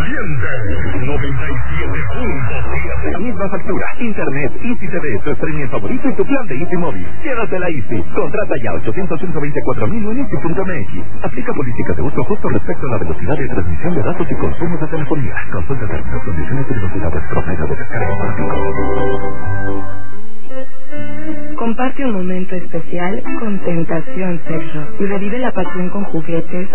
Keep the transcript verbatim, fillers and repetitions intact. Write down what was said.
caliente. noventa y siete punto siete. Misma factura, internet, Easy T V, tu streaming favorito y tu plan de Easy Móvil. Llévatela Easy. Contrata ya ochocientos ciento veinticuatro mil en easy punto m x. Aplica políticas de uso justo respecto a la velocidad de transmisión de datos y consumo de telefonía. Consulta términos, condiciones y velocidades promedio de descarga automático. Comparte un momento especial con Tentación Sexo y revive la pasión con juguetes,